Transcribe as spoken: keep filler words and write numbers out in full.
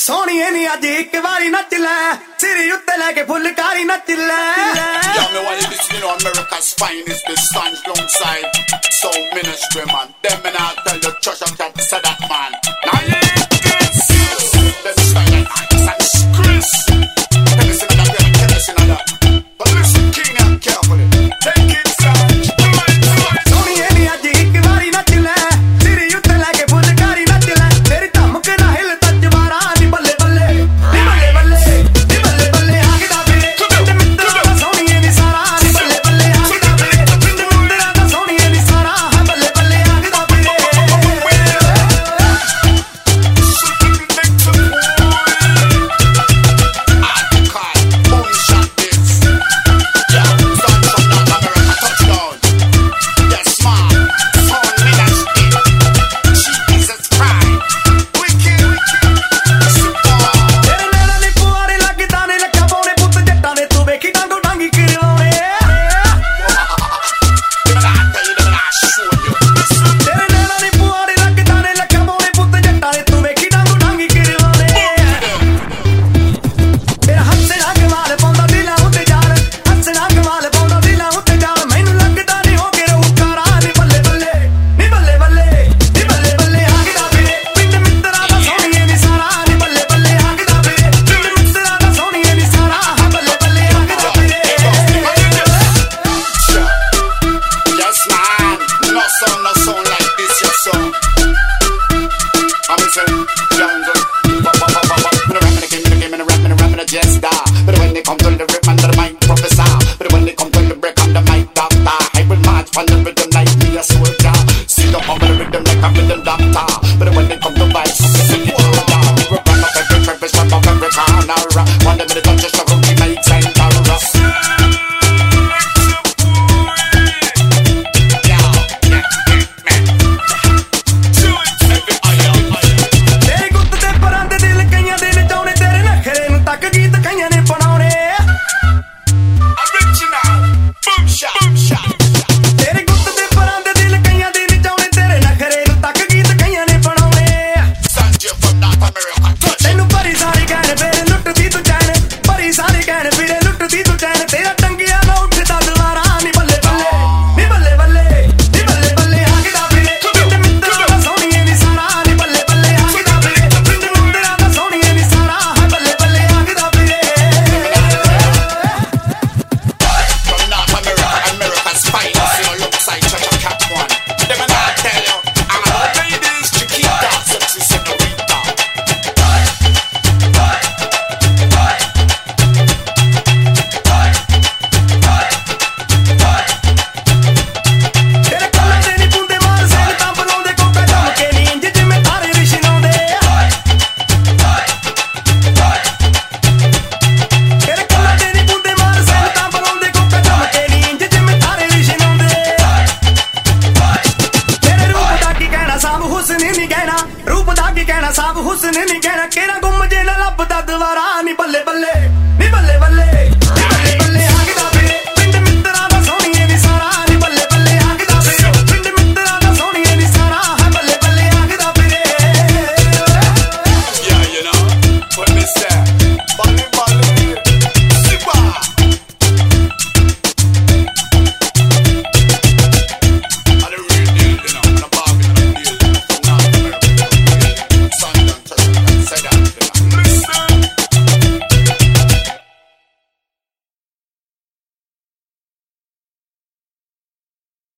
सोहणीए नी अज एक बारी नच लै सिरी उत्ते लैके फुलकारी नच लै Yeah, me want this, you know, America's finest, the Sands alongside Soul Ministry, man. Them and I'll tell you, Church of Cat said that, man. Now you this, them style like ice and Chris. Tell us another, girl, tell us another. But listen, King, and carefully. Take it, Sands. सोहणीए नी अज एक बारी नच लै सिरी उत्ते लैके फुलकारी नच लै तेरी धमक ना हिल तच वारा नी बल्ले बल्ले नी बल्ले बल्ले नी बल्ले बल्ले आगदा फिरे पिंड मित्तरा दा सोहणीए नी सारा नी बल्ले बल्ले आगदा फिरे पिंड मित्तरा दा सोहणीए नी सारा है बल्ले बल्ले आगदा फिरे रूप दा की कहना सब हुस्न नहीं कहना केरा